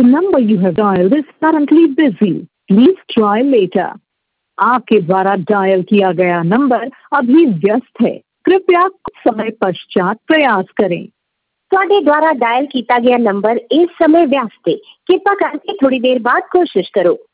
number you have dialed is currently busy. Please try later. आपके द्वारा dial किया गया नंबर अभी व्यस्त है, कृपया कुछ समय पश्चात प्रयास करें। ਤੁਹਾਡੇ ਦੁਆਰਾ ਡਾਇਲ ਕੀਤਾ ਗਿਆ ਨੰਬਰ ਇਸ ਸਮੇਂ ਵਿਅਸਤ ਹੈ, ਕਿਰਪਾ ਕਰਕੇ ਥੋੜੀ ਦੇਰ ਬਾਅਦ ਕੋਸ਼ਿਸ਼ ਕਰੋ।